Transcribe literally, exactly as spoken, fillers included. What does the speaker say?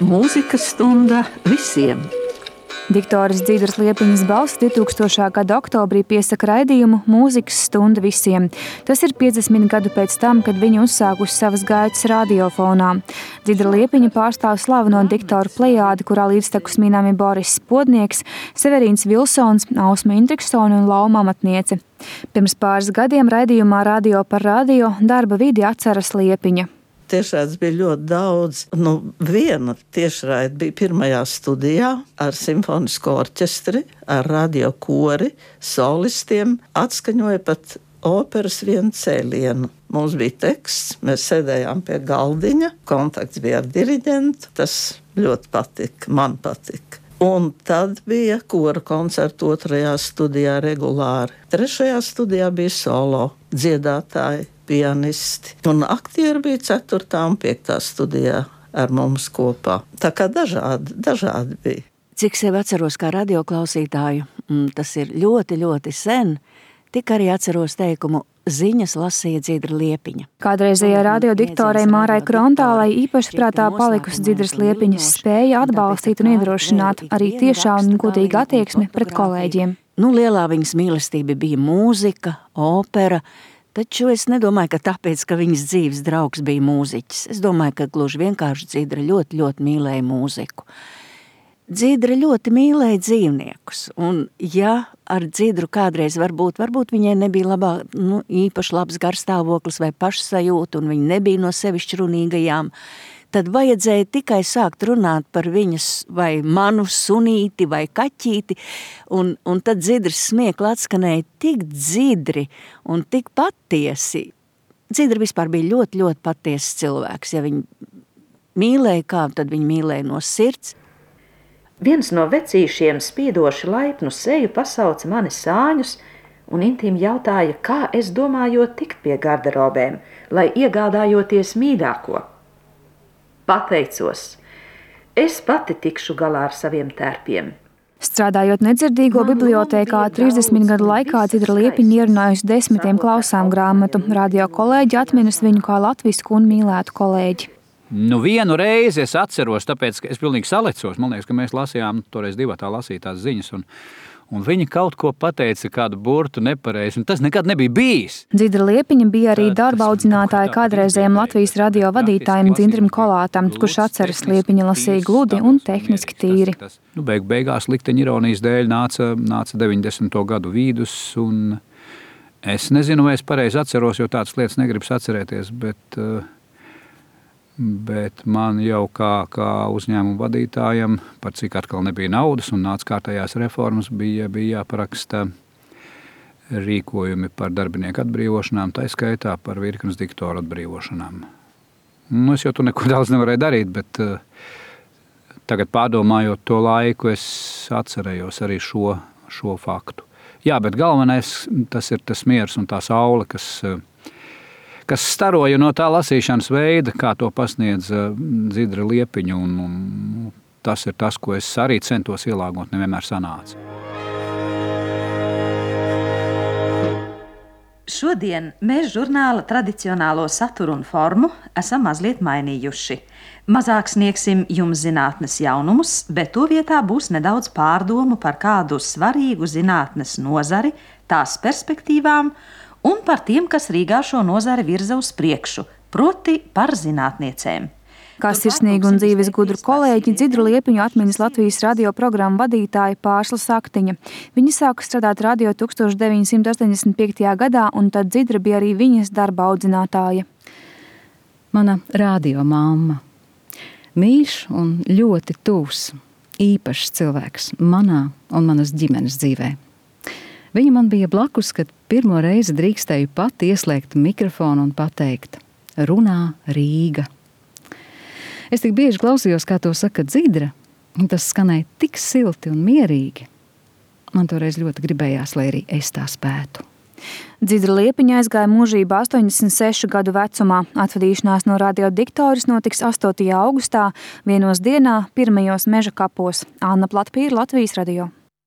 Mūzikas stunda visiem. Diktoris Dzidras Liepiņas balss divtūkstošā gada oktobrī piesaka raidījumu Mūzikas stunda visiem. Tas ir piecdesmit gadu pēc tam, kad viņa uzsākusi savas gaitas radiofonā. Dzidra Liepiņa pārstāv slaveno diktoru plejādi, kurā līdztekus minami Boris Spodnieks, Severīns Vilsons, Ausma Indriksone un Lauma Amatniece. Pirms pāris gadiem raidījumā Radio par radio darba vidi atceras Liepiņa. Tiešraides bija ļoti daudz. Nu, viena tiešraide bija pirmajā studijā ar simfonisko orķestri, ar radio kori, solistiem. Atskaņoja pat operas vienu cēlienu. Mums bija teksts, mēs sēdējām pie galdiņa, kontakts bija ar diriģentu. Tas ļoti patika, man patika. Un tad bija kora koncerta otrajā studijā regulāri. Trešajā studijā bija solo dziedātāji, pianisti. Un aktieri bija ceturtā un piektā studijā ar mums kopā. Tā kā dažādi, dažādi bija. Cik sev atceros kā radioklausītāju, tas ir ļoti, ļoti sen, tik arī atceros teikumu ziņas lasīja Dzidra Liepiņa. Kādreizējai radiodiktorei Mārai Krontālai īpaši prātā palikusi Dzidras Liepiņas spēja atbalstīt un iedrošināt arī tiešā un godīga attieksme pret kolēģiem. Nu, lielā viņas mīlestība bija mūzika, opera, taču es nedomāju, ka tāpēc, ka viņas dzīves draugs bija mūziķis. Es domāju, ka gluži vienkārši Dzidra ļoti, ļoti mīlēja mūziku. Dzidra ļoti mīlēja dzīvniekus, un ja ar Dzidru kādreiz varbūt, varbūt viņai nebija labā, nu, īpaši labs garstāvoklis vai pašsajūta, un viņa nebija no sevišķi runīgajām, tad vajadzēja tikai sākt runāt par viņas vai manu sunīti vai kaķīti, un, un tad Dzidras smiekli atskanēja tik dzidri un tik patiesi. Dzidra vispār bija ļoti, ļoti patiesas cilvēks. Ja viņa mīlēja kā, tad viņa mīlēja no sirds. Viens no vecīšiem spīdoši laipnu seju pasauca mani sāņus un intīmi jautāja, kā es domājot tikt pie garderobēm, lai iegādājoties mīļāko. Pateicos, es pati tikšu galā ar saviem tērpiem. Strādājot nedzirdīgo bibliotēkā, trīsdesmit gadu laikā Dzidra Liepiņa ierunājusi desmitiem klausām grāmatu. Radio kolēģi atminas viņu kā latvisku un mīlētu kolēģi. Nu, vienu reizi es atceros, tāpēc, ka es pilnīgi salecos. Man liekas, ka mēs lasījām toreiz divatā lasītās ziņas, un, un viņi kaut ko pateica, kādu burtu nepareizi, un tas nekad nebija bijis. Dzidra Liepiņa bija arī darba audzinātāja kādreizējiem Latvijas radio vadītājiem Dzintrim Kolātam, kurš atceras Liepiņa lasīja gludi un tehniski tīri. Nu, beig, beigās likteņa ironijas dēļ nāca, nāca deviņdesmito gadu vidus, un es nezinu, vai es pareizi atceros, jo tādas lietas negribas atcerēties, bet... bet man jau kā, kā uzņēmumu vadītājam, par cik atkal nebija naudas un nāca kārtējās reformas, bija, bija jāparaksta rīkojumi par darbinieku atbrīvošanām, tā skaitā par virknes diktoru atbrīvošanām. Nu, es jau tu neko daudz nevarēju darīt, bet uh, tagad pārdomājot to laiku, es atcerējos arī šo, šo faktu. Jā, bet galvenais tas ir tas miers un tā saule, kas... Uh, kas staroja no tā lasīšanas veida, kā to pasniedz Dzidra Liepiņa, un, un tas ir tas, ko es arī centos ielāgot, nevienmēr sanāca. Šodien mēs žurnāla tradicionālo saturu un formu esam mazliet mainījuši. Mazāk sniegsim jums zinātnes jaunumus, bet to vietā būs nedaudz pārdomu par kādu svarīgu zinātnes nozari, tās perspektīvām, un par tiem, kas Rīgā šo nozari virza uz priekšu, proti par zinātniecēm. Kā sirsnīgu un dzīves gudru kolēģi Dzidru Liepiņu atminas Latvijas radio programmu vadītāja Pārsla Saktiņa. Viņa sāka strādāt radio tūkstoš deviņsimt astoņdesmit piektajā gadā, un tad Dzidra bija arī viņas darba audzinātāja. Mana radio mamma. Mīļš un ļoti tuvs, īpašs cilvēks manā un manas ģimenes dzīvē. Viņa man bija blakus, kad pirmo reizi drīkstēju pati ieslēgt mikrofonu un pateikt: runā Rīga. Es tik bieži klausījos, kā to saka Dzidra, un tas skanēja tik silti un mierīgi. Man toreiz ļoti gribējās, lai arī es tā spētu. Dzidra Liepiņa aizgāja mūžībā astoņdesmit sešu gadu vecumā. Atvadīšanās no radiodiktoris notiks astotajā augustā, vienos dienā, pirmajos Meža kapos. Anna Platpīra, Latvijas radio.